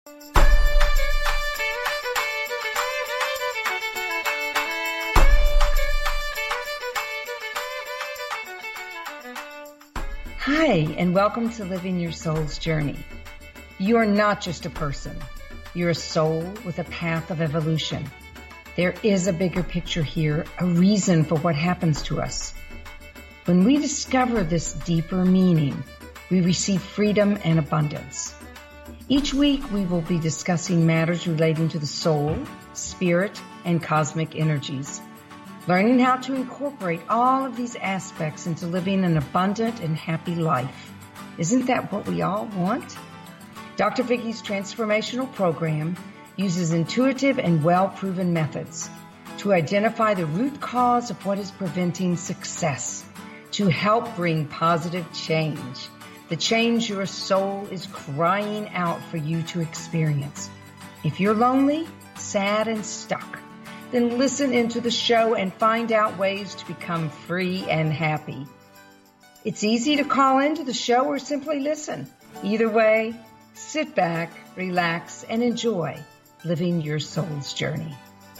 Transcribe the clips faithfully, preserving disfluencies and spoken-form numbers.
Hi, and welcome to Living Your Soul's Journey. You are not just a person. You're a soul with a path of evolution. There is a bigger picture here, a reason for what happens to us. When we discover this deeper meaning, we receive freedom and abundance. Each week, we will be discussing matters relating to the soul, spirit, and cosmic energies. Learning how to incorporate all of these aspects into living an abundant and happy life. Isn't that what we all want? Doctor Vicki's transformational program uses intuitive and well-proven methods to identify the root cause of what is preventing success, to help bring positive change, the change your soul is crying out for you to experience. If you're lonely, sad, and stuck, then listen into the show and find out ways to become free and happy. It's easy to call into the show or simply listen. Either way, sit back, relax, and enjoy living your soul's journey.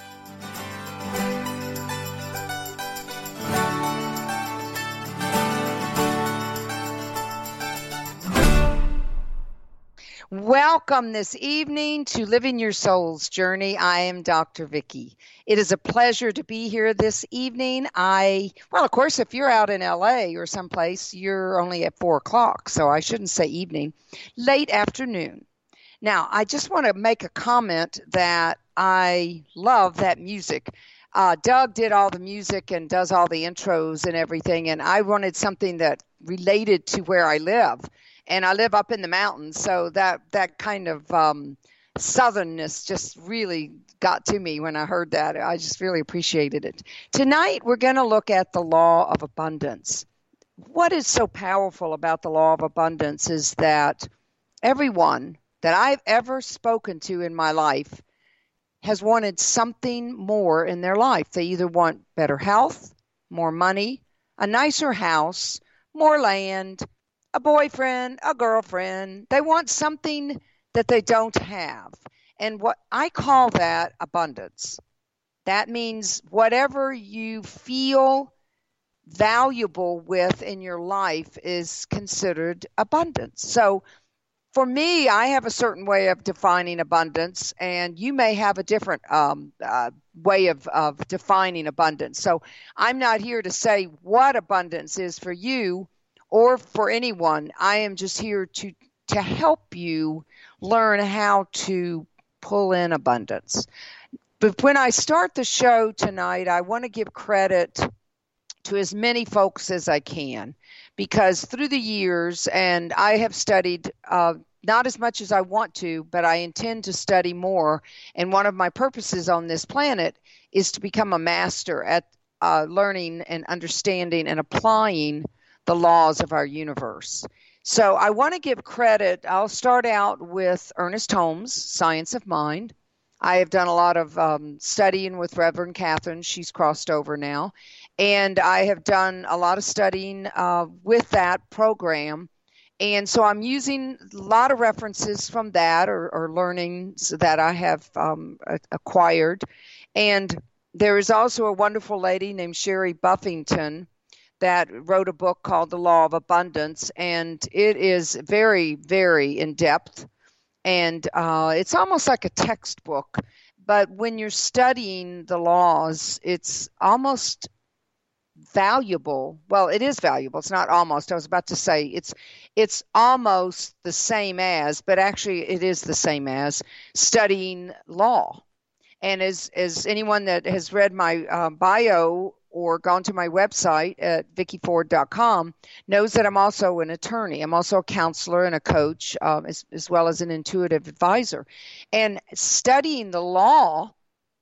Welcome this evening to Living Your Soul's Journey. I am Doctor Vicki. It is a pleasure to be here this evening. I, well, of course, if you're out in L A or someplace, you're only at four o'clock, so I shouldn't say evening, late afternoon. Now, I just want to make a comment that I love that music. Uh, Doug did all the music and does all the intros and everything, and I wanted something that related to where I live. And I live up in the mountains, so that, that kind of um, southernness just really got to me when I heard that. I just really appreciated it. Tonight, we're going to look at the law of abundance. What is so powerful about the law of abundance is that everyone that I've ever spoken to in my life has wanted something more in their life. They either want better health, more money, a nicer house, more land, a boyfriend, a girlfriend. They want something that they don't have. And what I call that abundance. That means whatever you feel valuable with in your life is considered abundance. So for me, I have a certain way of defining abundance, and you may have a different um, uh, way of, of defining abundance. So I'm not here to say what abundance is for you or for anyone. I am just here to, to help you learn how to pull in abundance. But when I start the show tonight, I want to give credit to as many folks as I can, because through the years, and I have studied uh, not as much as I want to, but I intend to study more. And one of my purposes on this planet is to become a master at uh, learning and understanding and applying the laws of our universe. So I want to give credit. I'll start out with Ernest Holmes, Science of Mind. I have done a lot of um, studying with Reverend Catherine. She's crossed over now. And I have done a lot of studying uh, with that program. And so I'm using a lot of references from that or, or learnings that I have um, acquired. And there is also a wonderful lady named Sherry Buffington that wrote a book called The Law of Abundance, and it is very, very in-depth, and uh, it's almost like a textbook, but when you're studying the laws, it's almost valuable. Well, it is valuable. It's not almost. I was about to say it's it's almost the same as, but actually it is the same as studying law. And as, as anyone that has read my uh, bio or gone to my website at vicki ford dot com knows that I'm also an attorney. I'm also a counselor and a coach, um, as, as well as an intuitive advisor. And studying the law,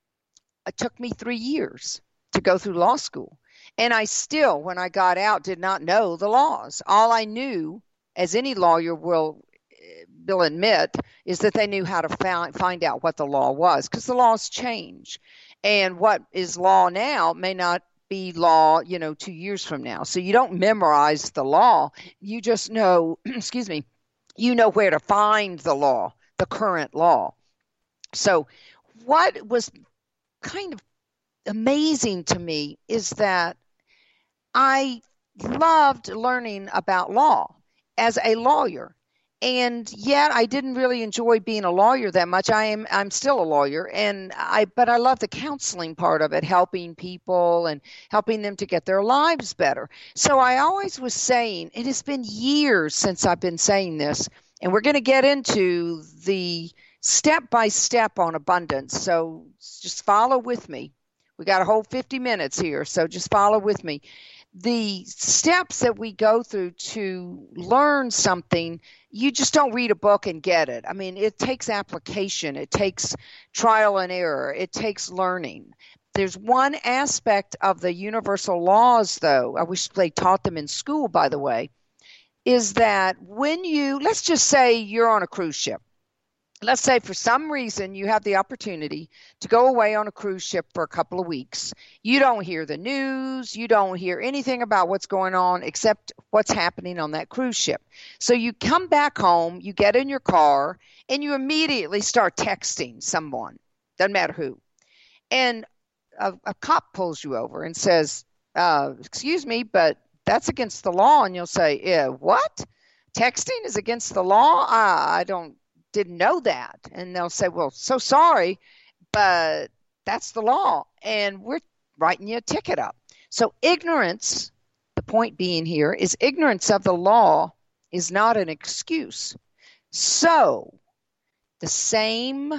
it took me three years to go through law school. And I still, when I got out, did not know the laws. All I knew, as any lawyer will, will admit, is that they knew how to find, find out what the law was, because the laws change. And what is law now may not be law, you know, two years from now. So you don't memorize the law. You just know, excuse me, you know where to find the law. the current law. So what was kind of amazing to me is that I loved learning about law as a lawyer. And yet I didn't really enjoy being a lawyer that much. I am I'm still a lawyer, and I but I love the counseling part of it, helping people and helping them to get their lives better. So I always was saying, it has been years since I've been saying this, and we're going to get into the step by step on abundance. So just follow with me. We got a whole fifty minutes here, so just follow with me. The steps that we go through to learn something, you just don't read a book and get it. I mean, it takes application. It takes trial and error. It takes learning. There's one aspect of the universal laws, though, I wish they taught them in school, by the way, is that when you, let's just say you're on a cruise ship. Let's say for some reason you have the opportunity to go away on a cruise ship for a couple of weeks. You don't hear the news. You don't hear anything about what's going on except what's happening on that cruise ship. So you come back home, you get in your car, and you immediately start texting someone. Doesn't matter who. And a, a cop pulls you over and says, uh, excuse me, but that's against the law. And you'll say, yeah, what? Texting is against the law? Uh, I don't. Didn't know that. And they'll say, well, so sorry, but that's the law, and we're writing you a ticket up. So ignorance, the point being here, is ignorance of the law is not an excuse. So the same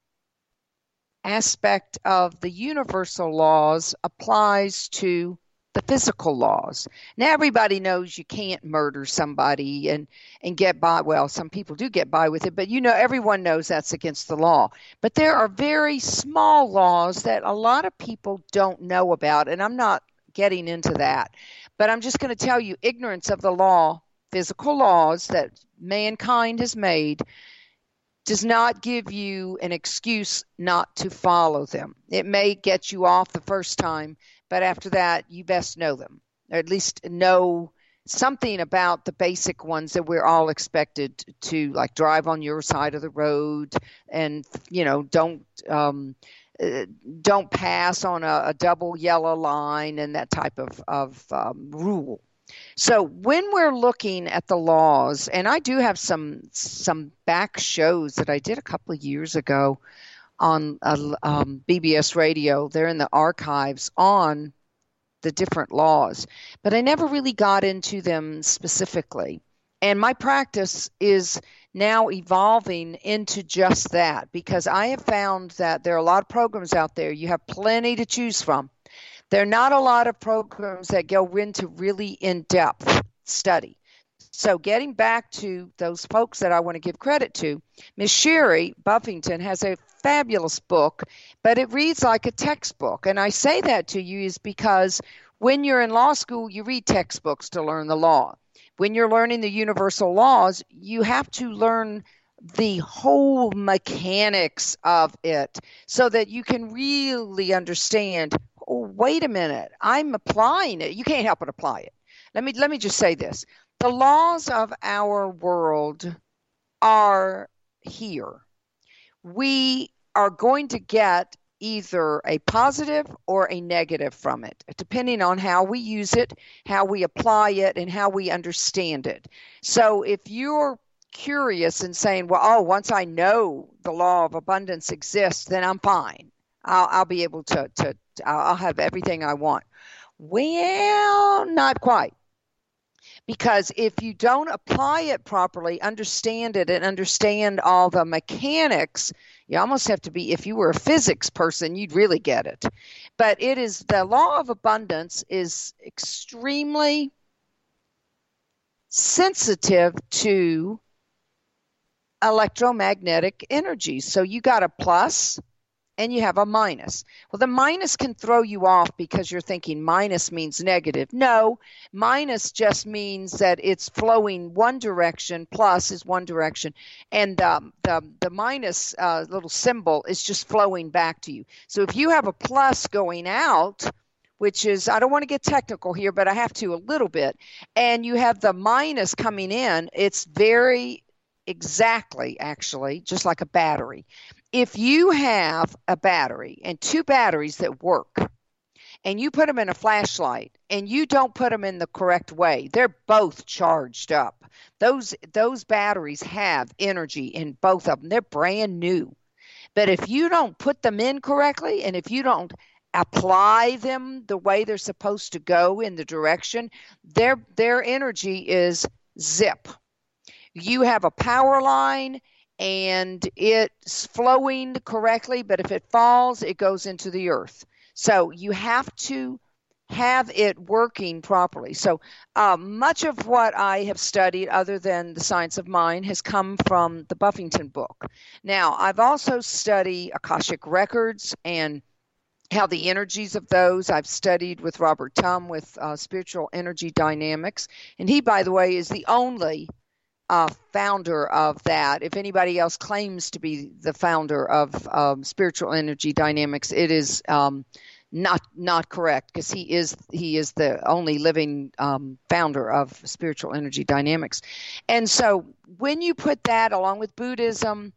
aspect of the universal laws applies to the physical laws. Now, everybody knows you can't murder somebody and, and get by. Well, some people do get by with it, but you know, everyone knows that's against the law. But there are very small laws that a lot of people don't know about, and I'm not getting into that. But I'm just going to tell you, ignorance of the law, physical laws that mankind has made, does not give you an excuse not to follow them. It may get you off the first time, but after that, you best know them, or at least know something about the basic ones that we're all expected to, like drive on your side of the road, and you know, don't um, uh, don't pass on a, a double yellow line, and that type of of um, rule. So when we're looking at the laws, and I do have some some back shows that I did a couple of years ago on uh, um, B B S radio. They're in the archives on the different laws, but I never really got into them specifically. And my practice is now evolving into just that, because I have found that there are a lot of programs out there. You have plenty to choose from. There are not a lot of programs that go into really in-depth study. So getting back to those folks that I want to give credit to, Miss Sherry Buffington has a fabulous book, but it reads like a textbook. And I say that to you is because when you're in law school, you read textbooks to learn the law. When you're learning the universal laws, you have to learn the whole mechanics of it so that you can really understand, oh, wait a minute, I'm applying it. You can't help but apply it. Let me let me just say this. The laws of our world are here. We are going to get either a positive or a negative from it, depending on how we use it, how we apply it, and how we understand it. So if you're curious and saying, well, oh, once I know the law of abundance exists, then I'm fine. I'll, I'll be able to, to, I'll have everything I want. Well, not quite. Because if you don't apply it properly, understand it, and understand all the mechanics, you almost have to be, if you were a physics person, you'd really get it. But it is, the law of abundance is extremely sensitive to electromagnetic energy. So you got a plus and you have a minus. Well, the minus can throw you off because you're thinking minus means negative. No, minus just means that it's flowing one direction, plus is one direction, and um, the, the minus uh, little symbol is just flowing back to you. So if you have a plus going out, which is, I don't want to get technical here, but I have to a little bit, and you have the minus coming in, it's very exactly, actually, just like a battery. If you have a battery and two batteries that work, and you put them in a flashlight and you don't put them in the correct way, they're both charged up. Those those batteries have energy in both of them. They're brand new. But if you don't put them in correctly, and if you don't apply them the way they're supposed to go in the direction, their their energy is zip. You have a power line and it's flowing correctly, but if it falls, it goes into the earth. So you have to have it working properly. So uh, much of what I have studied, other than the science of mind, has come from the Buffington book. Now, I've also studied Akashic records and how the energies of those. I've studied with Robert Tum with uh, spiritual energy dynamics. And he, by the way, is the only uh, founder of that. If anybody else claims to be the founder of um, spiritual energy dynamics, it is um, not not correct, because he is he is the only living um, founder of spiritual energy dynamics. And so when you put that along with Buddhism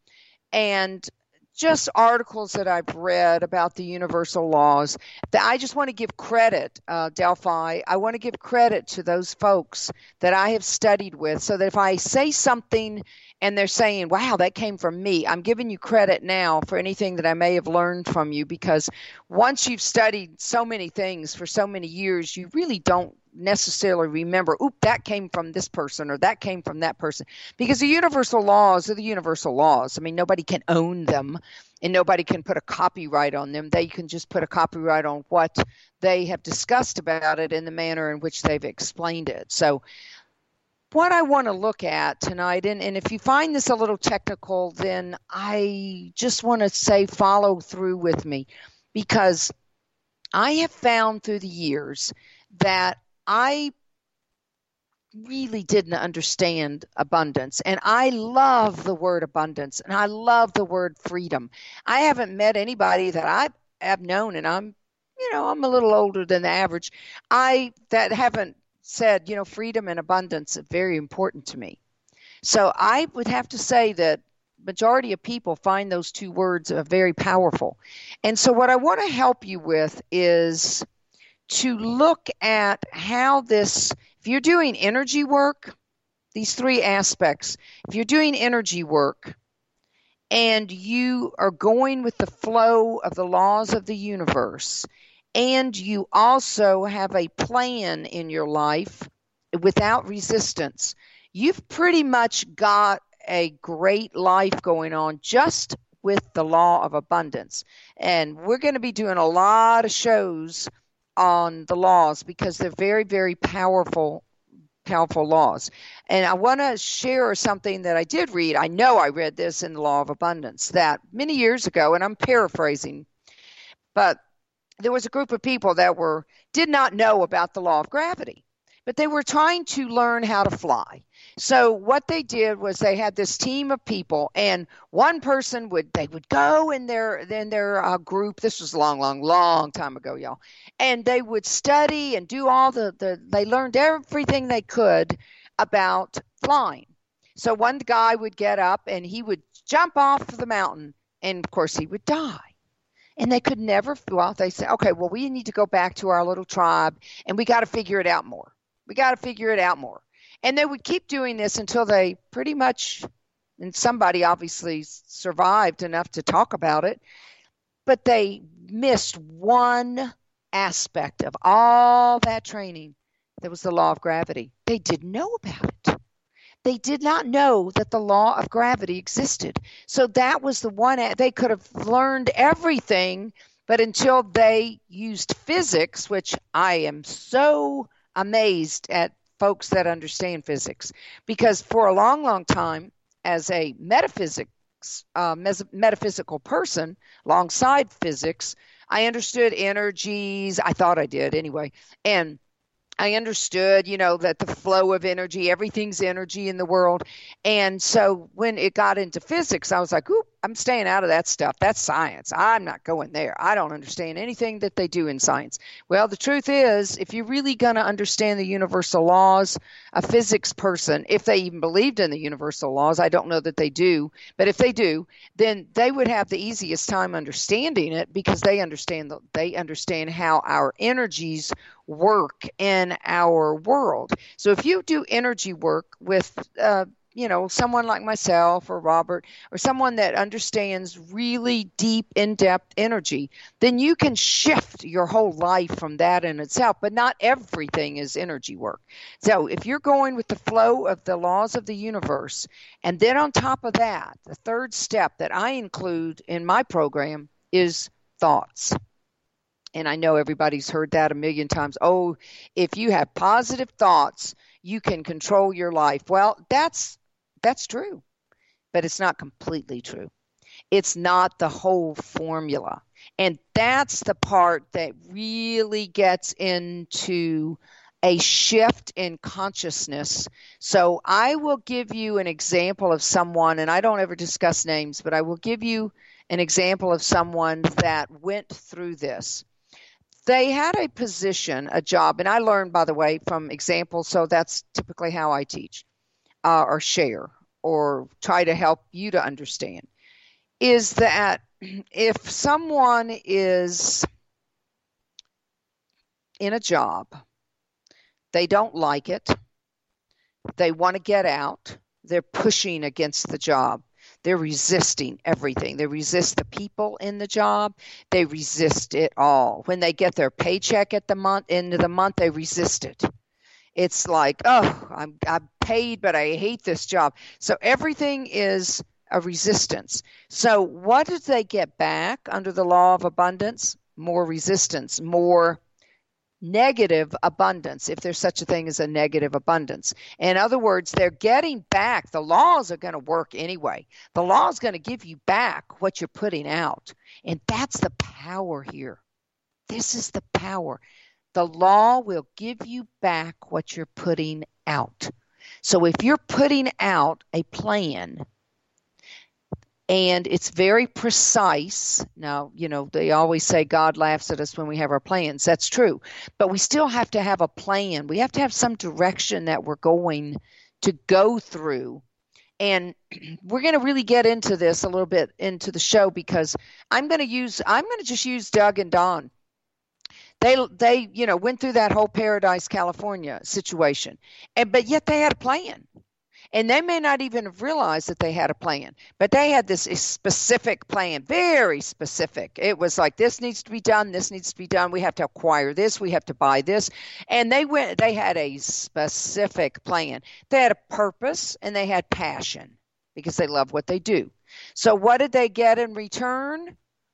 and just articles that I've read about the universal laws, that I just want to give credit, uh, Delphi, I want to give credit to those folks that I have studied with, so that if I say something and they're saying, wow, that came from me, I'm giving you credit now for anything that I may have learned from you, because once you've studied so many things for so many years, you really don't necessarily remember, oop, that came from this person or that came from that person, because the universal laws are the universal laws. I mean, nobody can own them and nobody can put a copyright on them. They can just put a copyright on what they have discussed about it in the manner in which they've explained it. So what I want to look at tonight, and, and if you find this a little technical, then I just want to say follow through with me, because I have found through the years that I really didn't understand abundance. And I love the word abundance, and I love the word freedom. I haven't met anybody that I have known, and I'm, you know, I'm a little older than the average, I that haven't said, you know, freedom and abundance are very important to me. So I would have to say that majority of people find those two words uh, very powerful. And so what I want to help you with is to look at how this, if you're doing energy work, these three aspects, if you're doing energy work and you are going with the flow of the laws of the universe, and you also have a plan in your life without resistance, you've pretty much got a great life going on just with the law of abundance. And we're going to be doing a lot of shows on the laws, because they're very, very powerful, powerful laws. And I want to share something that I did read. I know I read this in the Law of Abundance that many years ago, and I'm paraphrasing, but there was a group of people that were did not know about the law of gravity, but they were trying to learn how to fly. So what they did was they had this team of people, and one person would they would go in their in their uh, group. This was a long, long, long time ago, y'all, and they would study and do all the the. They learned everything they could about flying. So one guy would get up and he would jump off the mountain, and of course he would die. And they could never. Well, they said, okay, well, we need to go back to our little tribe, and we got to figure it out more. We got to figure it out more. And they would keep doing this until they pretty much, and somebody obviously survived enough to talk about it, but they missed one aspect of all that training. That was the law of gravity. They didn't know about it. They did not know that the law of gravity existed. So that was the one, they could have learned everything, but until they used physics, which I am so amazed at folks that understand physics, because for a long, long time, as a metaphysics, uh, mes- metaphysical person alongside physics, I understood energies. I thought I did anyway. And I understood, you know, that the flow of energy, everything's energy in the world. And so when it got into physics, I was like, oop, I'm staying out of that stuff. That's science. I'm not going there. I don't understand anything that they do in science. Well, the truth is, if you're really going to understand the universal laws, a physics person, if they even believed in the universal laws, I don't know that they do, but if they do, then they would have the easiest time understanding it, because they understand the, they understand how our energies work in our world. So if you do energy work with uh, you know, someone like myself or Robert, or someone that understands really deep, in-depth energy, then you can shift your whole life from that in itself. But not everything is energy work. So if you're going with the flow of the laws of the universe, and then on top of that, the third step that I include in my program is thoughts. And I know everybody's heard that a million times. Oh, if you have positive thoughts, you can control your life. Well, that's That's true, but it's not completely true. It's not the whole formula. And that's the part that really gets into a shift in consciousness. So I will give you an example of someone, and I don't ever discuss names, but I will give you an example of someone that went through this. They had a position, a job, and I learned, by the way, from examples, so that's typically how I teach. Uh, or share or try to help you to understand, is that if someone is in a job, they don't like it, they want to get out, they're pushing against the job, they're resisting everything. They resist the people in the job, they resist it all. When they get their paycheck at the month, end of the month, they resist it. It's like, oh, I'm, I'm paid, but I hate this job. So everything is a resistance. So what do they get back under the law of abundance? More resistance, more negative abundance, if there's such a thing as a negative abundance. In other words, they're getting back. The laws are going to work anyway. The law is going to give you back what you're putting out. And that's the power here. This is the power. The law will give you back what you're putting out. So if you're putting out a plan and it's very precise, now, you know, they always say God laughs at us when we have our plans. That's true. But we still have to have a plan. We have to have some direction that we're going to go through. And we're going to really get into this a little bit into the show, because I'm going to use, I'm going to just use Doug and Don. They, they, you know, went through that whole Paradise, California situation, and but yet they had a plan, and they may not even have realized that they had a plan, but they had this specific plan, very specific. It was like, this needs to be done, this needs to be done. We have to acquire this, we have to buy this, and they went. They had a specific plan. They had a purpose, and they had passion because they love what they do. So what did they get in return?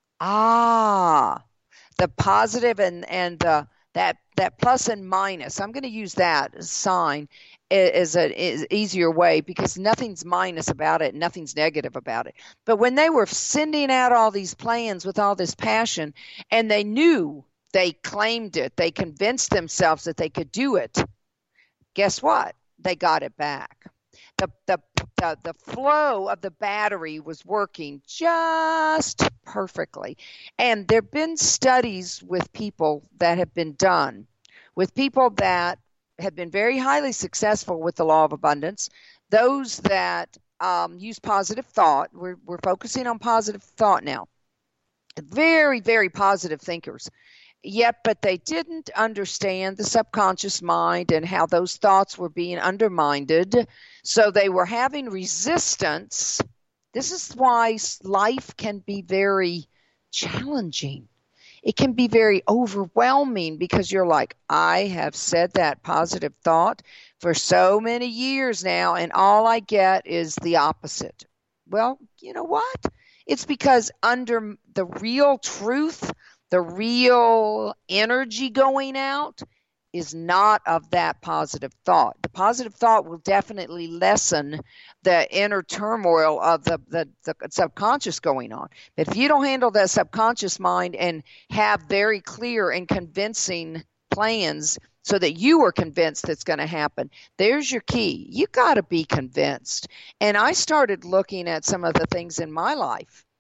Ah. The positive and and the that that plus and minus. I'm going to use that sign as an easier way, because nothing's minus about it, nothing's negative about it. But when they were sending out all these plans with all this passion, and they knew, they claimed it, they convinced themselves that they could do it, guess what? They got it back. The, the, the, the flow of the battery was working just perfectly. And there have been studies with people that have been done, with people that have been very highly successful with the law of abundance, those that um, use positive thought. We're, we're focusing on positive thought now. Very, very positive thinkers. Yet, but they didn't understand the subconscious mind and how those thoughts were being undermined. So they were having resistance. This is why life can be very challenging. It can be very overwhelming, because you're like, I have said that positive thought for so many years now, and all I get is the opposite. Well, you know what? It's because under the real truth, the real energy going out is not of that positive thought. The positive thought will definitely lessen the inner turmoil of the, the, the subconscious going on. But if you don't handle that subconscious mind and have very clear and convincing plans so that you are convinced it's going to happen, there's your key. You got to be convinced. And I started looking at some of the things in my life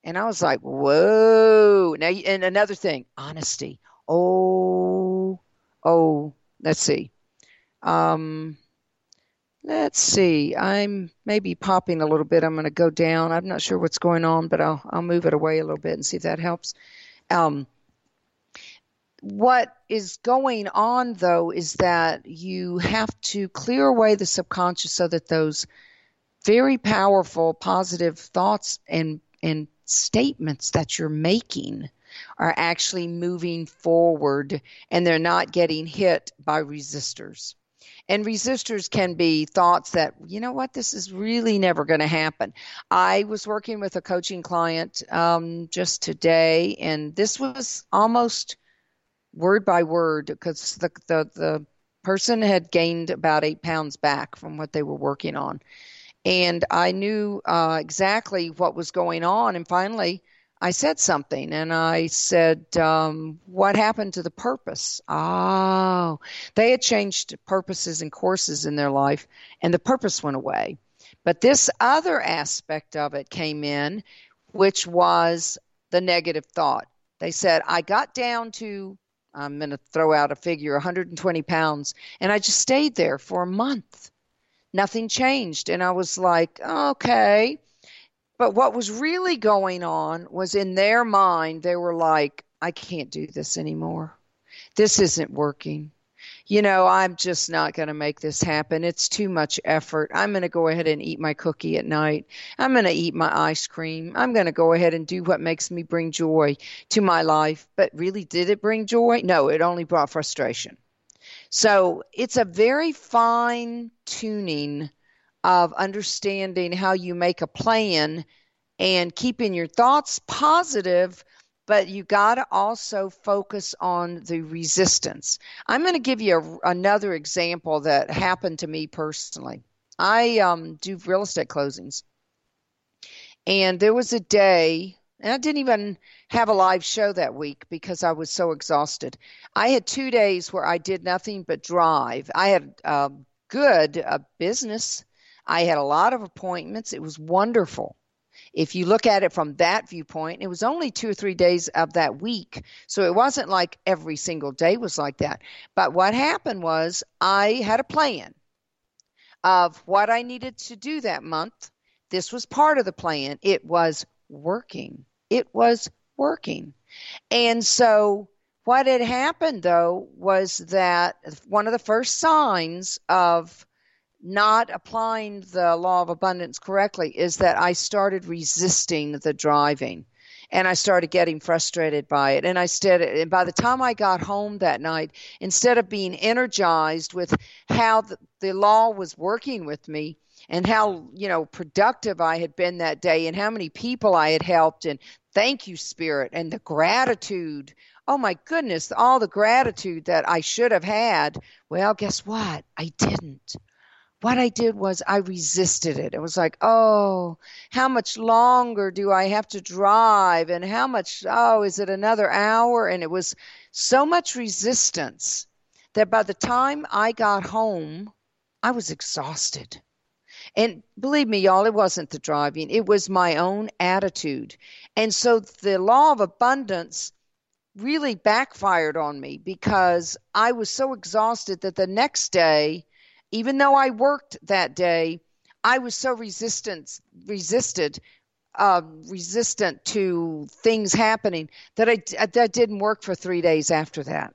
And I was like, whoa. Now, and another thing, honesty. Oh, oh, let's see. Um, let's see. I'm maybe popping a little bit. I'm going to go down. I'm not sure what's going on, but I'll I'll move it away a little bit and see if that helps. Um, what is going on though is that you have to clear away the subconscious so that those very powerful positive thoughts and and statements that you're making are actually moving forward and they're not getting hit by resistors. And resistors can be thoughts that, you know what, this is really never going to happen. I was working with a coaching client um, just today, and this was almost word by word because the, the, the person had gained about eight pounds back from what they were working on. And I knew uh, exactly what was going on. And finally, I said something, and I said, um, what happened to the purpose? Oh, they had changed purposes and courses in their life, and the purpose went away. But this other aspect of it came in, which was the negative thought. They said, I got down to, I'm going to throw out a figure, one hundred twenty pounds, and I just stayed there for a month. Nothing changed. And I was like, okay. But what was really going on was in their mind, they were like, I can't do this anymore. This isn't working. You know, I'm just not going to make this happen. It's too much effort. I'm going to go ahead and eat my cookie at night. I'm going to eat my ice cream. I'm going to go ahead and do what makes me bring joy to my life. But really, did it bring joy? No, it only brought frustration. So it's a very fine tuning of understanding how you make a plan and keeping your thoughts positive, but you got to also focus on the resistance. I'm going to give you a, another example that happened to me personally. I um, do real estate closings, and there was a day, and I didn't even have a live show that week because I was so exhausted. I had two days where I did nothing but drive. I had a good uh, business. I had a lot of appointments. It was wonderful. If you look at it from that viewpoint, it was only two or three days of that week. So it wasn't like every single day was like that. But what happened was I had a plan of what I needed to do that month. This was part of the plan. It was working. It was working. And so what had happened, though, was that one of the first signs of not applying the law of abundance correctly is that I started resisting the driving, and I started getting frustrated by it. And I started, and by the time I got home that night, instead of being energized with how the, the law was working with me and how, you know, productive I had been that day and how many people I had helped, and thank you, Spirit, and the gratitude. Oh my goodness, all the gratitude that I should have had. Well, guess what? I didn't. What I did was I resisted it. It was like, oh, how much longer do I have to drive? And how much, oh, is it another hour? And it was so much resistance that by the time I got home, I was exhausted. And believe me, y'all, it wasn't the driving. It was my own attitude. And so the law of abundance really backfired on me because I was so exhausted that the next day, even though I worked that day, I was so resistant, resisted, uh, resistant to things happening that I that didn't work for three days after that.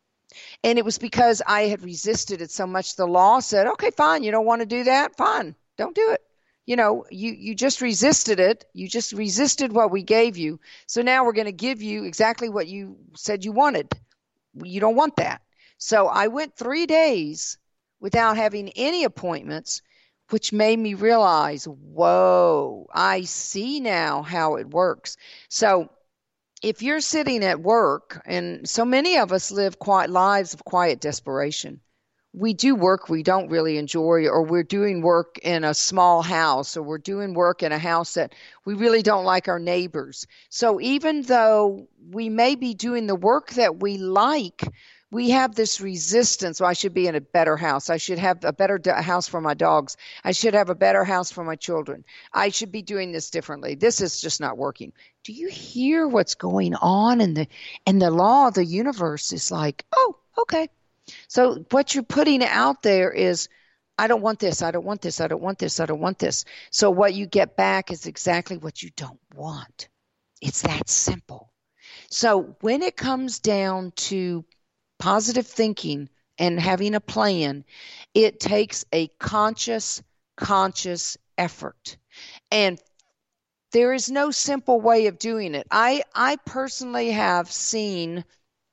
And it was because I had resisted it so much. The law said, "Okay, fine. You don't want to do that? Fine, don't do it." You know, you you just resisted it. You just resisted what we gave you. So now we're going to give you exactly what you said you wanted. You don't want that. So I went three days without having any appointments, which made me realize, whoa, I see now how it works. So if you're sitting at work, and so many of us live quiet lives of quiet desperation. We do work we don't really enjoy, or we're doing work in a small house, or we're doing work in a house that we really don't like our neighbors. So even though we may be doing the work that we like, we have this resistance. Well, I should be in a better house. I should have a better d- house for my dogs. I should have a better house for my children. I should be doing this differently. This is just not working. Do you hear what's going on? And the and the law of the universe is like, oh, okay. So what you're putting out there is, I don't want this. I don't want this. I don't want this. I don't want this. So what you get back is exactly what you don't want. It's that simple. So when it comes down to positive thinking and having a plan, it takes a conscious, conscious effort. And there is no simple way of doing it. I, I personally have seen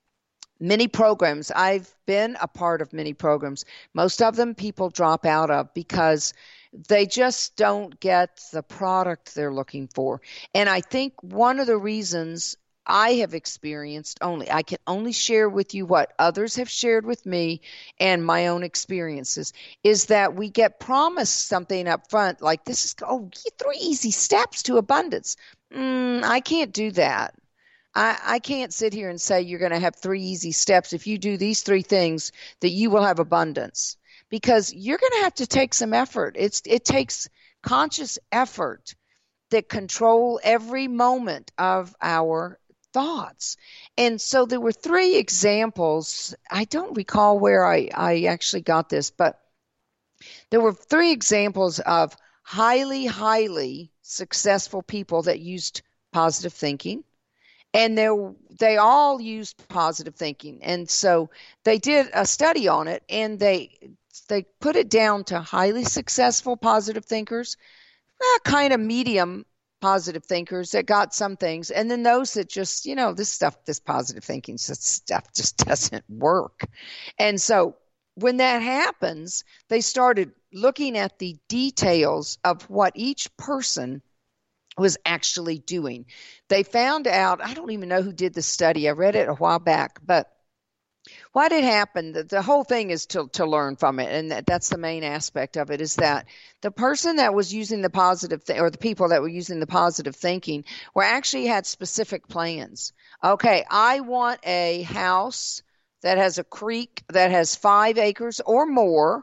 many programs. I've been a part of many programs. Most of them people drop out of because they just don't get the product they're looking for. And I think one of the reasons I have experienced only, I can only share with you what others have shared with me and my own experiences, is that we get promised something up front, like this is, oh, three easy steps to abundance. Mm, I can't do that. I, I can't sit here and say you're going to have three easy steps. If you do these three things, that you will have abundance, because you're going to have to take some effort. It's it takes conscious effort that control every moment of our thoughts. And so there were three examples. I don't recall where I, I actually got this, but there were three examples of highly, highly successful people that used positive thinking. And they they all used positive thinking. And so they did a study on it, and they they put it down to highly successful positive thinkers, eh, kind of medium positive thinkers that got some things, and then those that just, you know, this stuff, this positive thinking stuff just doesn't work. And so when that happens, they started looking at the details of what each person was actually doing. They found out, I don't even know who did the study. I read it a while back, but what had happened, the, the whole thing is to, to learn from it. And that, that's the main aspect of it, is that the person that was using the positive, th- or the people that were using the positive thinking, were actually had specific plans. Okay, I want a house that has a creek that has five acres or more,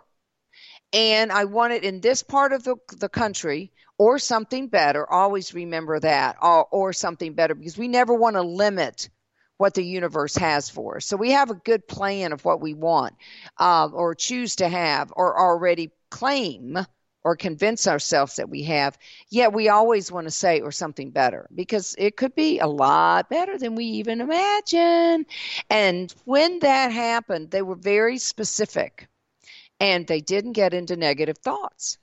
and I want it in this part of the, the country, or something better. Always remember that, or, or something better, because we never want to limit what the universe has for us. So we have a good plan of what we want, uh, or choose to have, or already claim or convince ourselves that we have. Yet we always want to say, or something better, because it could be a lot better than we even imagine. And when that happened, they were very specific, and they didn't get into negative thoughts.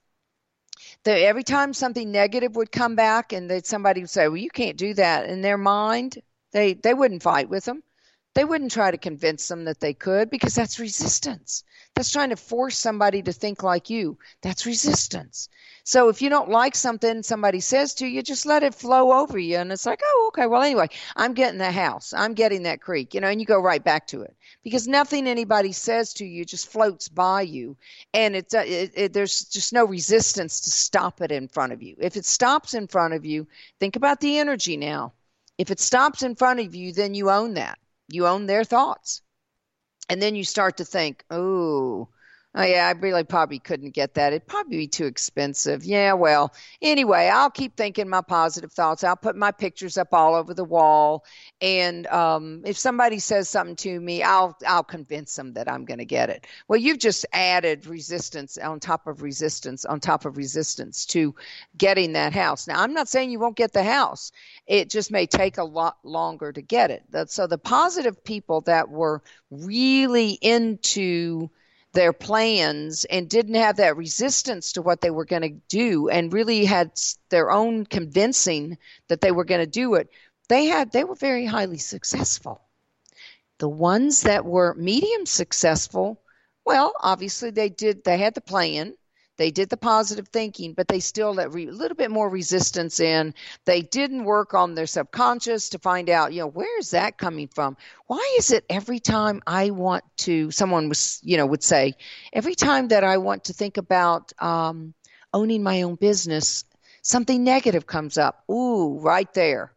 The, every time something negative would come back, and that somebody would say, well, you can't do that, in their mind, they, they wouldn't fight with them. They wouldn't try to convince them that they could, because that's resistance. That's trying to force somebody to think like you. That's resistance. So if you don't like something somebody says to you, just let it flow over you. And it's like, oh, okay, well, anyway, I'm getting the house. I'm getting that creek, you know, and you go right back to it, because nothing anybody says to you just floats by you. And it, it, it, there's just no resistance to stop it in front of you. If it stops in front of you, think about the energy now. If it stops in front of you, then you own that. You own their thoughts. And then you start to think, oh, oh yeah, I really probably couldn't get that. It'd probably be too expensive. Yeah, well, anyway, I'll keep thinking my positive thoughts. I'll put my pictures up all over the wall. And um, if somebody says something to me, I'll I'll convince them that I'm going to get it. Well, you've just added resistance on top of resistance on top of resistance to getting that house. Now, I'm not saying you won't get the house. It just may take a lot longer to get it. So the positive people that were really into their plans and didn't have that resistance to what they were going to do, and really had their own convincing that they were going to do it, they had they were very highly successful. The ones that were medium successful, well, obviously they did they had the plan. They did the positive thinking, but they still let re- a little bit more resistance in. They didn't work on their subconscious to find out, you know, where is that coming from? Why is it every time I want to, someone was, you know, would say, every time that I want to think about um, owning my own business, something negative comes up. Ooh, right there.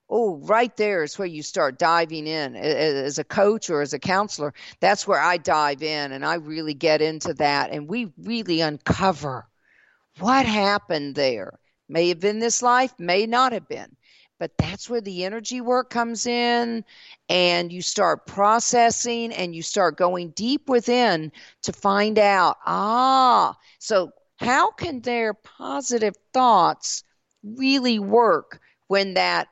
Oh, right there is where you start diving in as a coach or as a counselor. That's where I dive in and I really get into that. And we really uncover what happened there. May have been this life, may not have been. But that's where the energy work comes in, and you start processing and you start going deep within to find out, ah, so how can their positive thoughts really work when that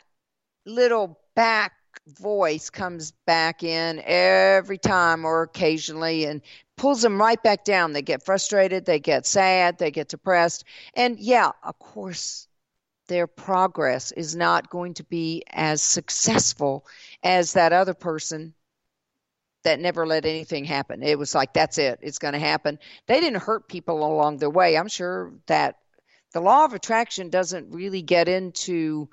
little back voice comes back in every time or occasionally and pulls them right back down. They get frustrated, they get sad, they get depressed. And yeah, of course, their progress is not going to be as successful as that other person that never let anything happen. It was like, that's it, it's going to happen. They didn't hurt people along their way. I'm sure that the law of attraction doesn't really get into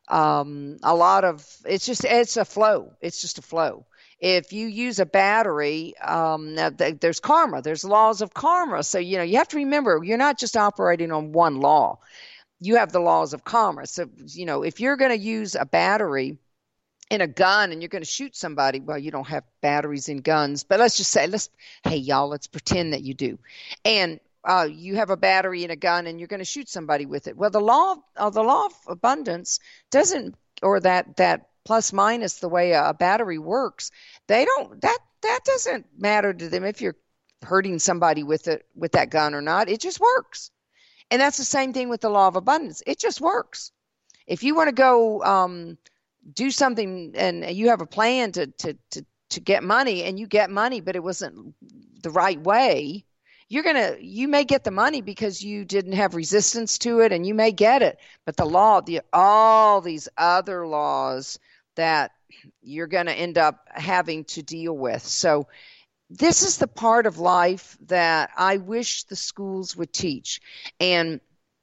um, a lot of, it's just, it's a flow. It's just a flow. If you use a battery, um, there's karma, there's laws of karma. So, you know, you have to remember, you're not just operating on one law. You have the laws of karma. So, you know, if you're going to use a battery in a gun and you're going to shoot somebody, well, you don't have batteries in guns, but let's just say, let's, hey, y'all, let's pretend that you do. And uh, you have a battery in a gun and you're going to shoot somebody with it. Well, the law of uh, the law of abundance doesn't, or that that plus minus the way a, a battery works, they don't, that that doesn't matter to them if you're hurting somebody with it with that gun or not. It just works. And that's the same thing with the law of abundance. It just works. If you want to go um, do something and you have a plan to, to, to, to get money and you get money, but it wasn't the right way, you're going to, you may get the money because you didn't have resistance to it and you may get it. But the law, the, all these other laws that you're going to end up having to deal with. So this is the part of life that I wish the schools would teach. And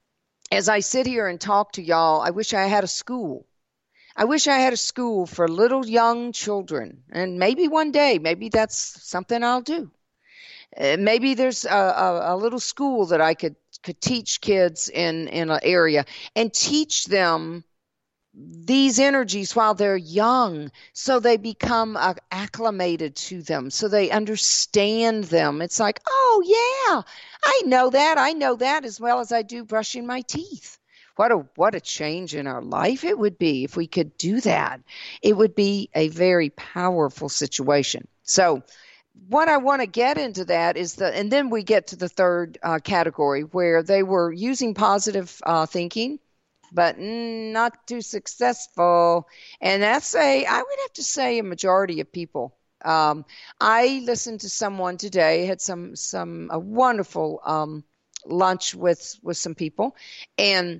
as I sit here and talk to y'all, I wish I had a school. I wish I had a school for little young children. And maybe one day, maybe that's something I'll do. Uh, maybe there's a, a, a little school that I could, could teach kids in, in an area and teach them these energies while they're young, so they become uh, acclimated to them, so they understand them. It's like, oh yeah, I know that. I know that as well as I do brushing my teeth. What a what a change in our life it would be if we could do that. It would be a very powerful situation. So what I want to get into that is the, and then we get to the third uh, category where they were using positive uh, thinking, but not too successful. And that's a, I would have to say, a majority of people. Um, I listened to someone today, had some, some, a wonderful um, lunch with, with some people. And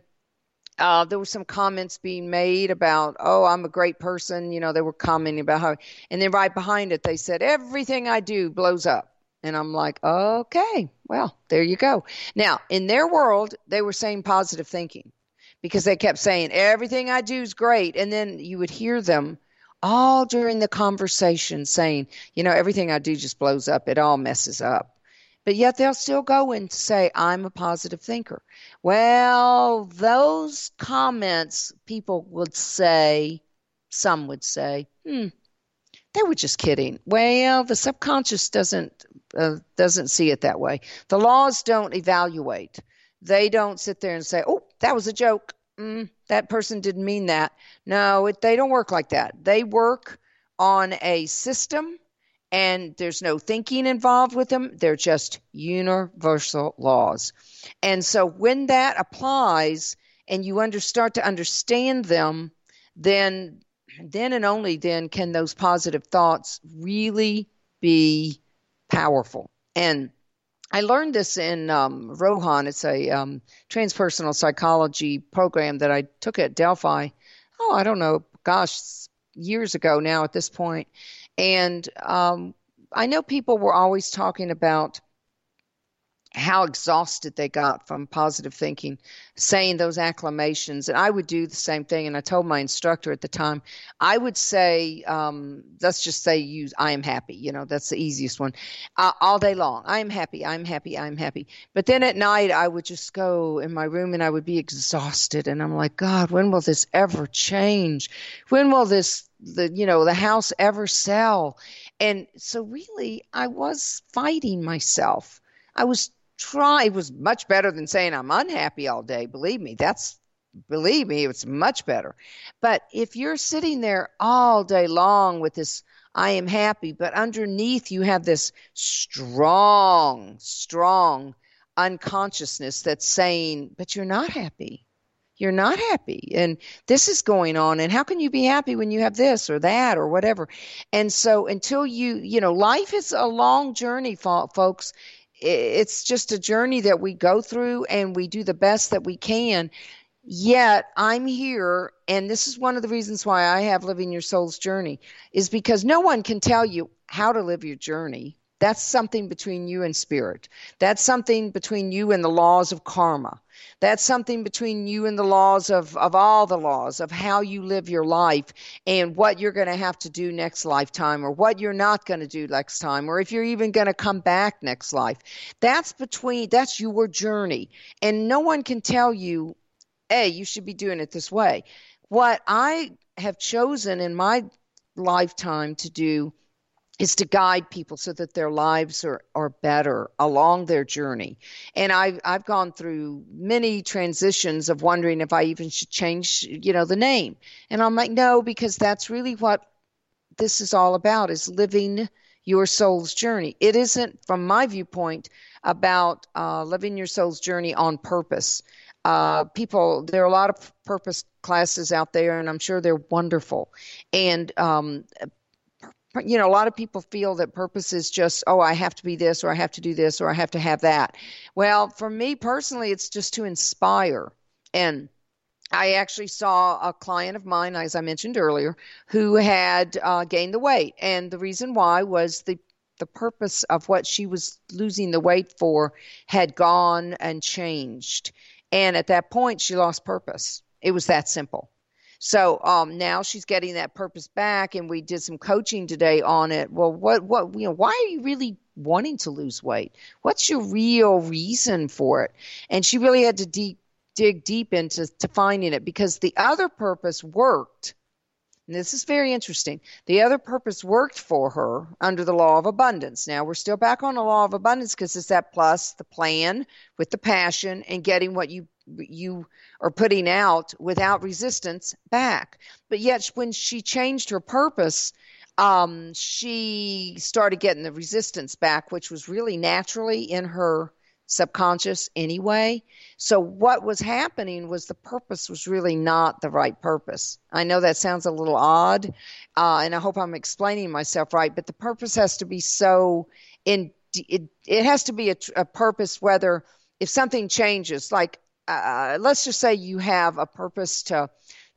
uh, there were some comments being made about, oh, I'm a great person. You know, they were commenting about how, and then right behind it, they said, everything I do blows up. And I'm like, okay, well, there you go. Now, in their world, they were saying positive thinking, because they kept saying, everything I do is great. And then you would hear them all during the conversation saying, you know, everything I do just blows up. It all messes up. But yet they'll still go and say, I'm a positive thinker. Well, those comments, people would say, some would say, hmm, they were just kidding. Well, the subconscious doesn't uh, doesn't see it that way. The laws don't evaluate. They don't sit there and say, oh, that was a joke. Mm, that person didn't mean that. No, it, they don't work like that. They work on a system, and there's no thinking involved with them. They're just universal laws. And so when that applies and you under, start to understand them, then, then and only then can those positive thoughts really be powerful. And I learned this in um, Rohan. It's a um, transpersonal psychology program that I took at Delphi. Oh, I don't know, gosh, years ago now at this point. And um, I know people were always talking about how exhausted they got from positive thinking, saying those acclamations. And I would do the same thing. And I told my instructor at the time, I would say, um, let's just say use, I am happy. You know, that's the easiest one, uh, all day long. I am happy. I'm happy. I'm happy. But then at night, I would just go in my room and I would be exhausted. And I'm like, God, when will this ever change? When will this, the, you know, the house ever sell? And so really, I was fighting myself. I was try it was much better than saying I'm unhappy all day. Believe me, that's believe me, it's much better. But if you're sitting there all day long with this I am happy, but underneath you have this strong, strong unconsciousness that's saying, but you're not happy. You're not happy. And this is going on. And how can you be happy when you have this or that or whatever? And so until you, you know, life is a long journey, folks. It's just a journey that we go through and we do the best that we can. Yet I'm here, and this is one of the reasons why I have Living Your Soul's Journey, is because no one can tell you how to live your journey. That's something between you and spirit. That's something between you and the laws of karma. That's something between you and the laws of, of all the laws of how you live your life and what you're going to have to do next lifetime or what you're not going to do next time or if you're even going to come back next life. That's between, that's your journey. And no one can tell you, hey, you should be doing it this way. What I have chosen in my lifetime to do is to guide people so that their lives are, are better along their journey. And I've, I've gone through many transitions of wondering if I even should change, you know, the name. And I'm like, no, because that's really what this is all about, is living your soul's journey. It isn't, from my viewpoint, about uh, living your soul's journey on purpose. Uh, people, there are a lot of purpose classes out there, and I'm sure they're wonderful. And, um, you know, a lot of people feel that purpose is just, oh, I have to be this, or I have to do this, or I have to have that. Well, for me personally, it's just to inspire. And I actually saw a client of mine, as I mentioned earlier, who had uh, gained the weight. And the reason why was the the purpose of what she was losing the weight for had gone and changed. And at that point, she lost purpose. It was that simple. So um, now she's getting that purpose back, and we did some coaching today on it. Well, what, what, you know, why are you really wanting to lose weight? What's your real reason for it? And she really had to deep, dig deep into to finding it, because the other purpose worked. And this is very interesting. The other purpose worked for her under the law of abundance. Now, we're still back on the law of abundance because it's that plus the plan with the passion and getting what you you are putting out without resistance back. But yet when she changed her purpose, um, she started getting the resistance back, which was really naturally in her subconscious anyway. So what was happening was the purpose was really not the right purpose. I know that sounds a little odd, uh, and I hope I'm explaining myself right, but the purpose has to be so in it, it has to be a, a purpose, whether if something changes, like uh, let's just say you have a purpose to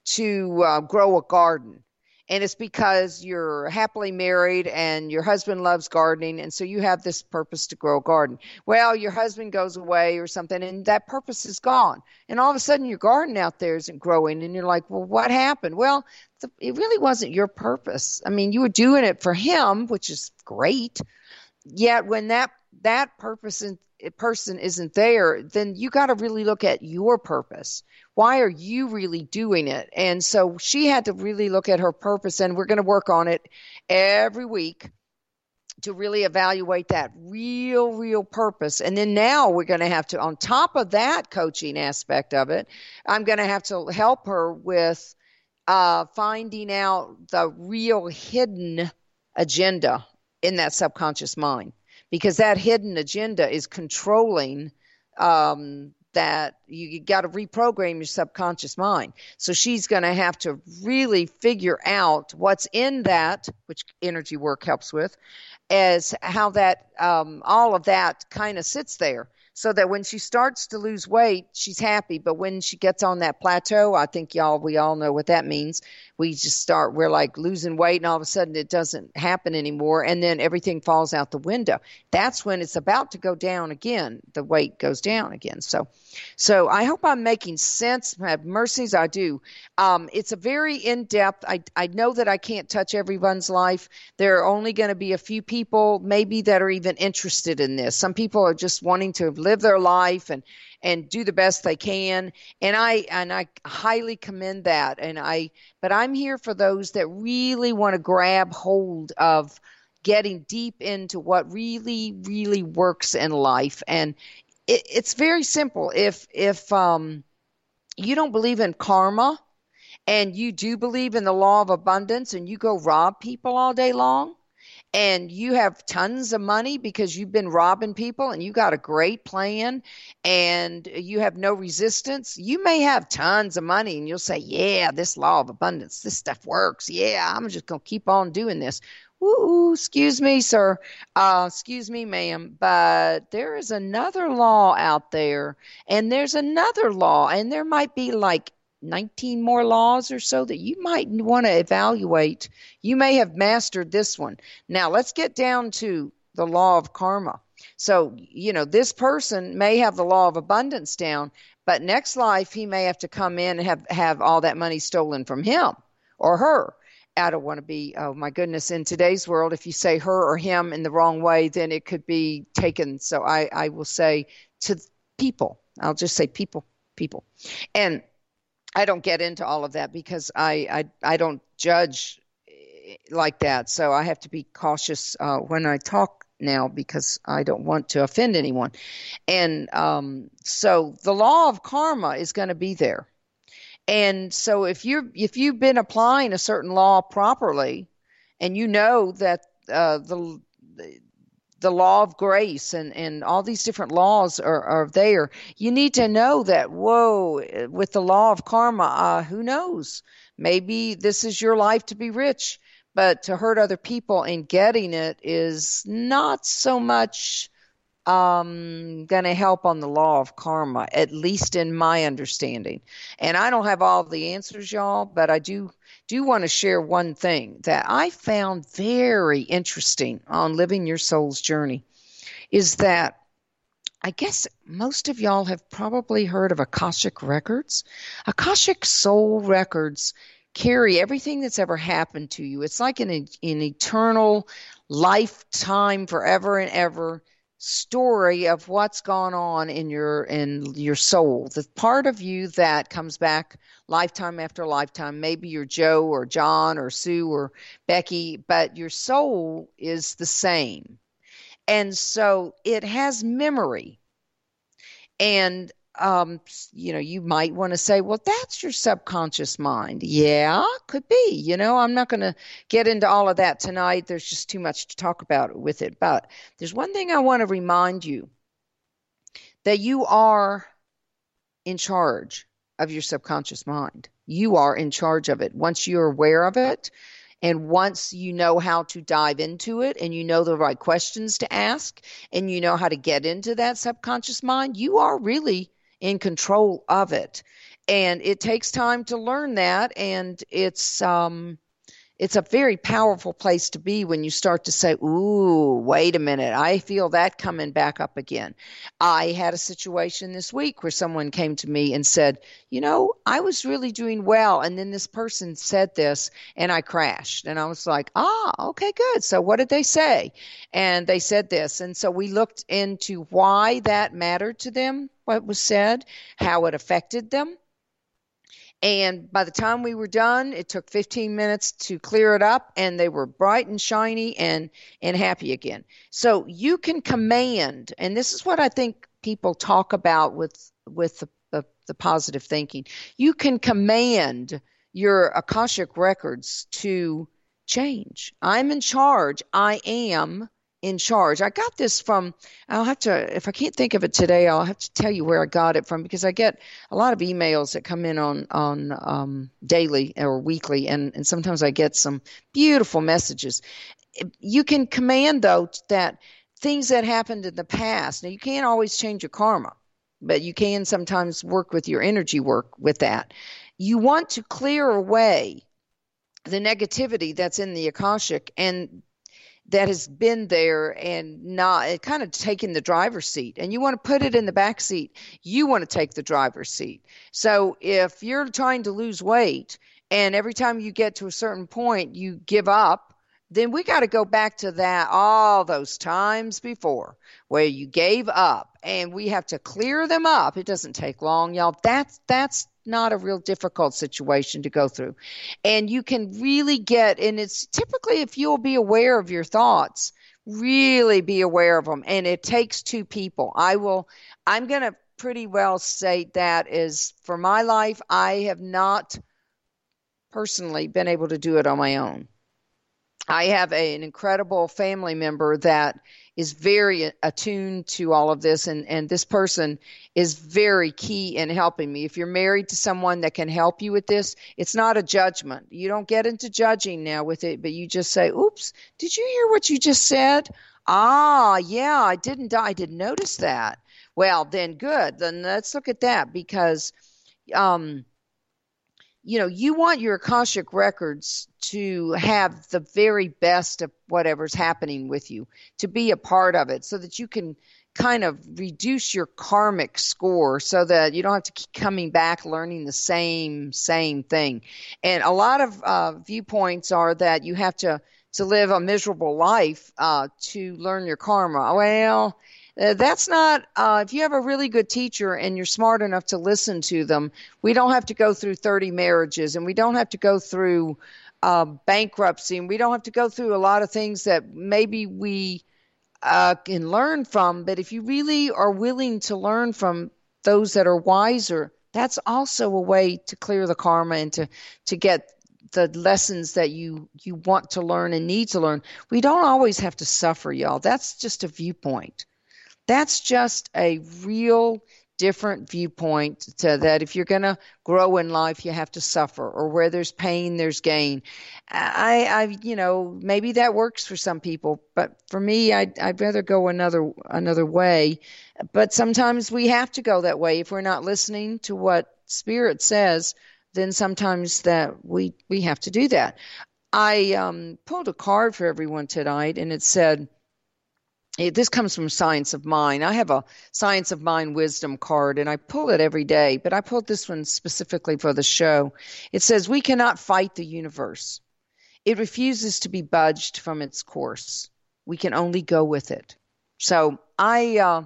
to uh, grow a garden. And it's because you're happily married and your husband loves gardening. And so you have this purpose to grow a garden. Well, your husband goes away or something, and that purpose is gone. And all of a sudden your garden out there isn't growing. And you're like, well, what happened? Well, the, it really wasn't your purpose. I mean, you were doing it for him, which is great. Yet when that, that purpose in, person isn't there, then you got to really look at your purpose. Why are you really doing it? And so she had to really look at her purpose, and we're going to work on it every week to really evaluate that real, real purpose. And then now we're going to have to, on top of that coaching aspect of it, I'm going to have to help her with uh, finding out the real hidden agenda in that subconscious mind. Because that hidden agenda is controlling um, that you got to reprogram your subconscious mind. So she's going to have to really figure out what's in that, which energy work helps with, as how that um, all of that kind of sits there. So that when she starts to lose weight, she's happy. But when she gets on that plateau, I think y'all, we all know what that means. we just start, we're like losing weight, and all of a sudden it doesn't happen anymore. And then everything falls out the window. That's when it's about to go down again. The weight goes down again. So, so I hope I'm making sense. Have mercies, I do. Um, it's a very in-depth, I, I know that I can't touch everyone's life. There are only going to be a few people maybe that are even interested in this. Some people are just wanting to live their life and and do the best they can. And I and I highly commend that. And I but I'm here for those that really want to grab hold of getting deep into what really, really works in life. And it, it's very simple. If if um, you don't believe in karma and you do believe in the law of abundance and you go rob people all day long, and you have tons of money because you've been robbing people and you got a great plan and you have no resistance, you may have tons of money and you'll say, yeah, this law of abundance, this stuff works. Yeah, I'm just going to keep on doing this. Ooh, excuse me, sir. Uh, excuse me, ma'am. But there is another law out there, and there's another law, and there might be like nineteen more laws or so that you might want to evaluate. You may have mastered this one. Now let's get down to the law of karma. So, you know, this person may have the law of abundance down, but next life he may have to come in and have, have all that money stolen from him or her. I don't want to be, oh my goodness, in today's world, if you say her or him in the wrong way, then it could be taken. So I, I will say to people, I'll just say people, people. And I don't get into all of that because I, I, I don't judge like that. So I have to be cautious uh, when I talk now because I don't want to offend anyone. And um, so the law of karma is going to be there. And so if you if you've been applying a certain law properly, and you know that uh, the the law of grace and, and all these different laws are, are there, you need to know that, whoa, with the law of karma, uh, who knows? Maybe this is your life to be rich, but to hurt other people in getting it is not so much um, going to help on the law of karma, at least in my understanding. And I don't have all the answers, y'all, but I do do want to share one thing that I found very interesting on Living Your Soul's Journey is that I guess most of y'all have probably heard of Akashic Records. Akashic Soul Records carry everything that's ever happened to you. It's like an, an eternal lifetime, forever and ever story of what's gone on in your in your soul, the part of you that comes back lifetime after lifetime. Maybe you're Joe or John or Sue or Becky, but your soul is the same, and so it has memory. And um, you know, you might want to say, well, that's your subconscious mind. Yeah, could be. You know, I'm not going to get into all of that tonight. There's just too much to talk about with it. But there's one thing I want to remind you, that you are in charge of your subconscious mind. You are in charge of it. Once you're aware of it, and once you know how to dive into it, and you know the right questions to ask, and you know how to get into that subconscious mind, you are really in control of it. And it takes time to learn that, and it's um it's a very powerful place to be when you start to say, ooh, wait a minute, I feel that coming back up again. I had a situation this week where someone came to me and said, you know, I was really doing well, and then this person said this, and I crashed. And I was like, ah, okay, good. So what did they say? And they said this. And so we looked into why that mattered to them, what was said, how it affected them. And by the time we were done, it took fifteen minutes to clear it up, and they were bright and shiny and, and happy again. So you can command, and this is what I think people talk about with, with the, the, the positive thinking. You can command your Akashic records to change. I'm in charge. I am in charge. I got this from, I'll have to, if I can't think of it today, I'll have to tell you where I got it from, because I get a lot of emails that come in on, on um, daily or weekly, and, and sometimes I get some beautiful messages. You can command, though, that things that happened in the past, now you can't always change your karma, but you can sometimes work with your energy work with that. You want to clear away the negativity that's in the Akashic and that has been there and not it kind of taking the driver's seat, and you want to put it in the back seat. You want to take the driver's seat. So if you're trying to lose weight and every time you get to a certain point you give up, then we got to go back to that, all those times before where you gave up, and we have to clear them up. It doesn't take long, y'all. That's that's not a real difficult situation to go through. And you can really get, and it's typically if you'll be aware of your thoughts, really be aware of them. And it takes two people. I will, I'm going to pretty well say that is for my life, I have not personally been able to do it on my own. I have a, an incredible family member that is very attuned to all of this, and, and this person is very key in helping me. If you're married to someone that can help you with this, it's not a judgment. You don't get into judging now with it, but you just say, oops, did you hear what you just said? Ah, yeah, I didn't, I didn't notice that. Well, then good. Then let's look at that because, um, you know, you want your Akashic records to have the very best of whatever's happening with you, to be a part of it so that you can kind of reduce your karmic score so that you don't have to keep coming back learning the same, same thing. And a lot of uh, viewpoints are that you have to, to live a miserable life uh, to learn your karma. Well, Uh, that's not, uh, if you have a really good teacher and you're smart enough to listen to them, we don't have to go through thirty marriages, and we don't have to go through uh, bankruptcy, and we don't have to go through a lot of things that maybe we uh, can learn from. But if you really are willing to learn from those that are wiser, that's also a way to clear the karma and to, to get the lessons that you, you want to learn and need to learn. We don't always have to suffer, y'all. That's just a viewpoint. That's just a real different viewpoint to that if you're going to grow in life, you have to suffer, or where there's pain, there's gain. I, I, you know, maybe that works for some people, but for me, I'd, I'd rather go another, another way. But sometimes we have to go that way. If we're not listening to what Spirit says, then sometimes that we, we have to do that. I um, pulled a card for everyone tonight, and it said, this comes from Science of Mind. I have a Science of Mind wisdom card, and I pull it every day, but I pulled this one specifically for the show. It says, we cannot fight the universe. It refuses to be budged from its course. We can only go with it. So I, uh,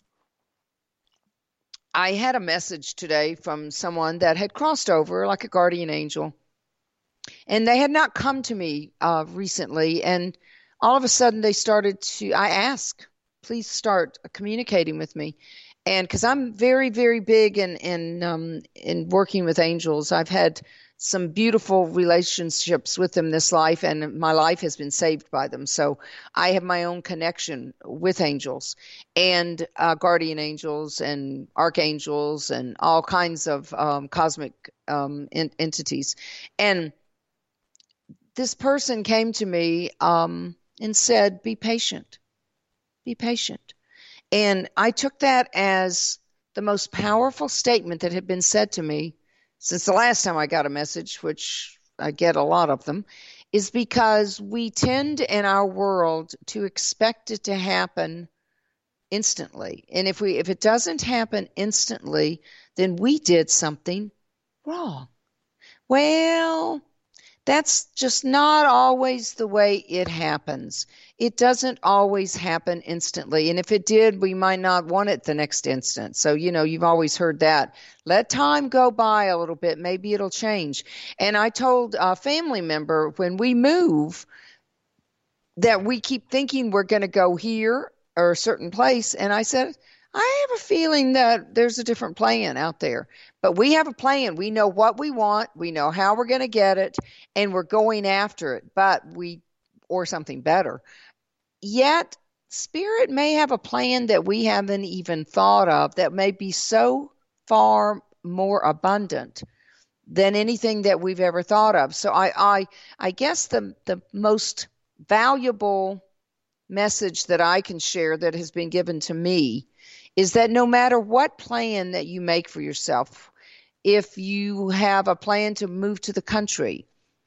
I had a message today from someone that had crossed over like a guardian angel, and they had not come to me uh, recently, and all of a sudden they started to, I ask, please start communicating with me. And because I'm very, very big in, in, um, in working with angels, I've had some beautiful relationships with them this life, and my life has been saved by them. So I have my own connection with angels and uh, guardian angels and archangels and all kinds of um, cosmic um, en- entities. And this person came to me, um, and said, be patient, be patient. And I took that as the most powerful statement that had been said to me since the last time I got a message, which I get a lot of them, is because we tend in our world to expect it to happen instantly. And if we, if it doesn't happen instantly, then we did something wrong. Well, that's just not always the way it happens. It doesn't always happen instantly. And if it did, we might not want it the next instant. So, you know, you've always heard that. Let time go by a little bit. Maybe it'll change. And I told a family member when we move that we keep thinking we're going to go here or a certain place. And I said, I have a feeling that there's a different plan out there, but we have a plan. We know what we want. We know how we're going to get it, and we're going after it, but we, or something better. Yet Spirit may have a plan that we haven't even thought of that may be so far more abundant than anything that we've ever thought of. So I, I, I guess the, the most valuable message that I can share that has been given to me is that no matter what plan that you make for yourself, if you have a plan to move to the country,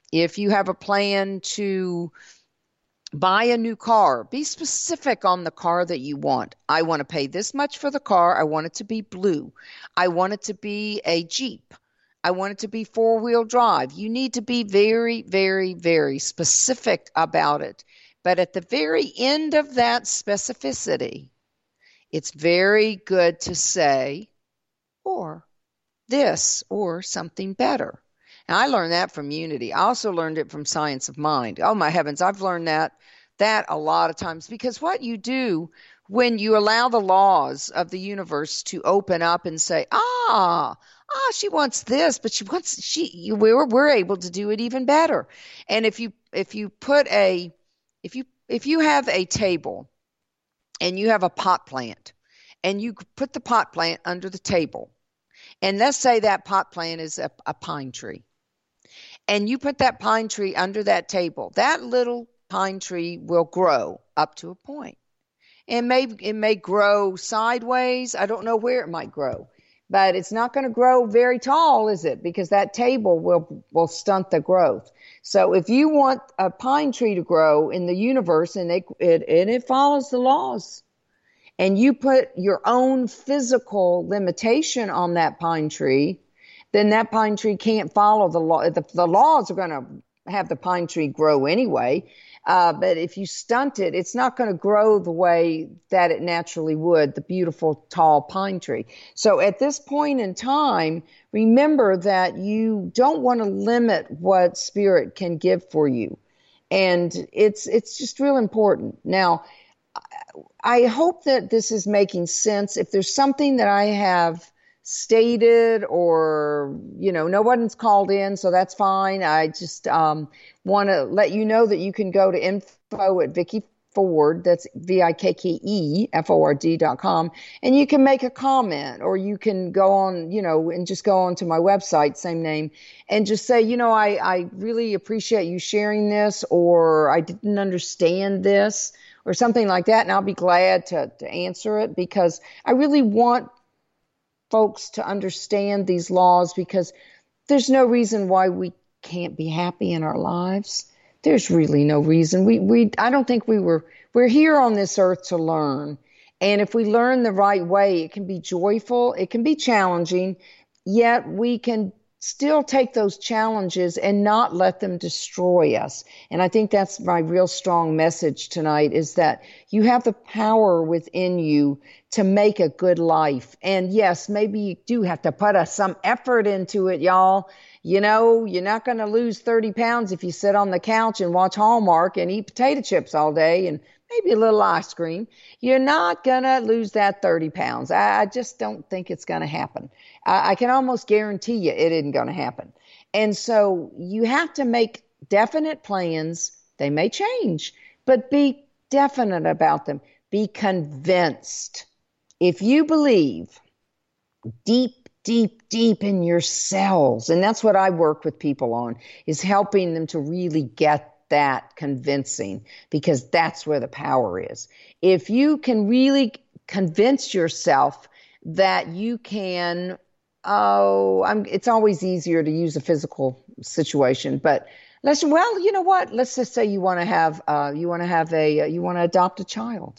If you have a plan to buy a new car, be specific on the car that you want. I want to pay this much for the car. I want it to be blue. I want it to be a Jeep. I want it to be four-wheel drive. You need to be very, very, very specific about it. But at the very end of that specificity, it's very good to say, or this, or something better. And I learned that from Unity. I also learned it from Science of Mind. Oh my heavens, I've learned that that a lot of times, because what you do when you allow the laws of the universe to open up and say, ah, ah, she wants this, but she wants she we're we're able to do it even better. And if you if you put a if you if you have a table and you have a pot plant and you put the pot plant under the table, and let's say that pot plant is a, a pine tree, and you put that pine tree under that table, that little pine tree will grow up to a point. It may it may grow sideways. I don't know where it might grow, but it's not going to grow very tall, is it? Because that table will will stunt the growth. So if you want a pine tree to grow in the universe, and it it and it follows the laws, and you put your own physical limitation on that pine tree, then that pine tree can't follow the law. The, the laws are going to have the pine tree grow anyway. Uh, but if you stunt it, it's not going to grow the way that it naturally would, the beautiful tall pine tree. So at this point in time, remember that you don't want to limit what spirit can give for you. And it's it's just real important. Now, I hope that this is making sense. If there's something that I have stated, or, you know, no one's called in, so that's fine. I just um, want to let you know that you can go to info at Vicky Ford, that's V I K K E F O R D dot com, and you can make a comment, or you can go on, you know, and just go on to my website, same name, and just say, you know, I, I really appreciate you sharing this, or I didn't understand this, or something like that, and I'll be glad to, to answer it, because I really want folks to understand these laws, because there's no reason why we can't be happy in our lives. There's really no reason. We we I don't think we were we're here on this earth to learn. And if we learn the right way, it can be joyful, it can be challenging, yet we can still take those challenges and not let them destroy us. And I think that's my real strong message tonight, is that you have the power within you to make a good life. And yes, maybe you do have to put a, some effort into it, y'all. You know, you're not going to lose thirty pounds if you sit on the couch and watch Hallmark and eat potato chips all day and maybe a little ice cream. You're not going to lose that thirty pounds. I, I just don't think it's going to happen. I, I can almost guarantee you it isn't going to happen. And so you have to make definite plans. They may change, but be definite about them. Be convinced. If you believe deep, deep, deep in your cells, and that's what I work with people on, is helping them to really get that convincing, because that's where the power is. If you can really convince yourself that you can, oh, I'm, it's always easier to use a physical situation, but let's, well, you know what? Let's just say you want to have, uh, you want to have a, you want to adopt a child.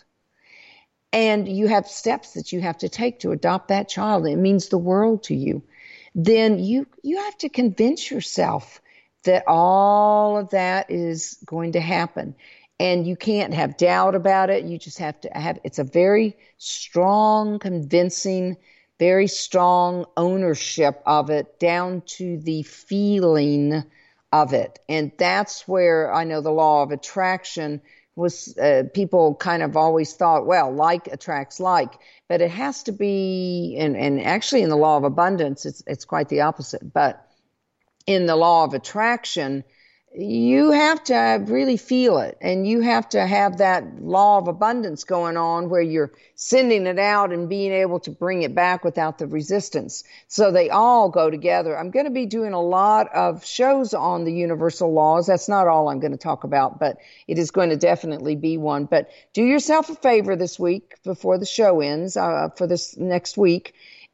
And you have steps that you have to take to adopt that child. It means the world to you. Then you you have to convince yourself that all of that is going to happen. And you can't have doubt about it. You just have to have, it's a very strong, convincing, very strong ownership of it, down to the feeling of it. And that's where I know the law of attraction was, uh, people kind of always thought, well, like attracts like, but it has to be, and, and actually in the law of abundance, it's, it's quite the opposite. But in the law of attraction, you have to really feel it, and you have to have that law of abundance going on where you're sending it out and being able to bring it back without the resistance. So they all go together. I'm going to be doing a lot of shows on the universal laws. That's not all I'm going to talk about, but it is going to definitely be one. But do yourself a favor this week before the show ends, uh, for this next week,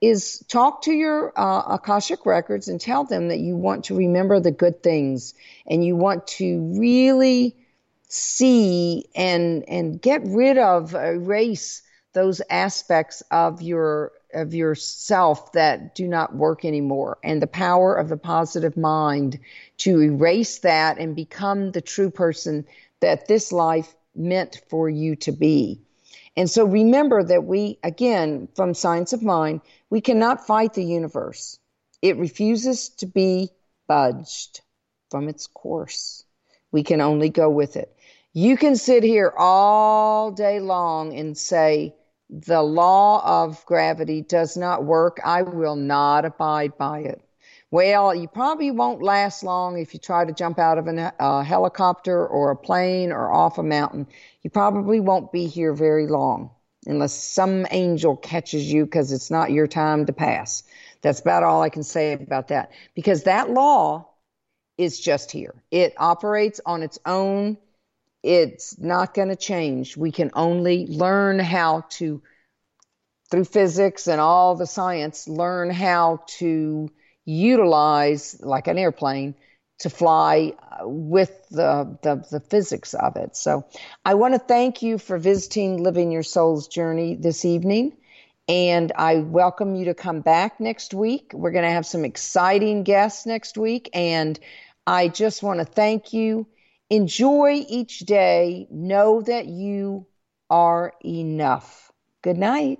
is talk to your uh, Akashic records and tell them that you want to remember the good things and you want to really see and and get rid of, erase those aspects of your of yourself that do not work anymore, and the power of the positive mind to erase that and become the true person that this life meant for you to be. And so remember that we, again, from Science of Mind, we cannot fight the universe. It refuses to be budged from its course. We can only go with it. You can sit here all day long and say, the law of gravity does not work. I will not abide by it. Well, you probably won't last long if you try to jump out of a uh, helicopter or a plane or off a mountain. You probably won't be here very long unless some angel catches you because it's not your time to pass. That's about all I can say about that, because that law is just here. It operates on its own. It's not going to change. We can only learn how to, through physics and all the science, learn how to utilize, like an airplane, to fly with the, the, the physics of it. So I want to thank you for visiting Living Your Soul's Journey this evening. And I welcome you to come back next week. We're going to have some exciting guests next week. And I just want to thank you. Enjoy each day. Know that you are enough. Good night.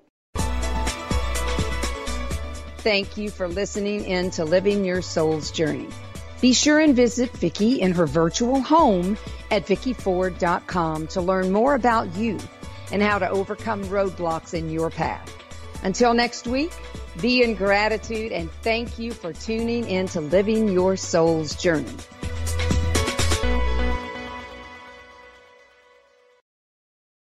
Thank you for listening in to Living Your Soul's Journey. Be sure and visit Vicki in her virtual home at vicki ford dot com to learn more about you and how to overcome roadblocks in your path. Until next week, be in gratitude and thank you for tuning in to Living Your Soul's Journey.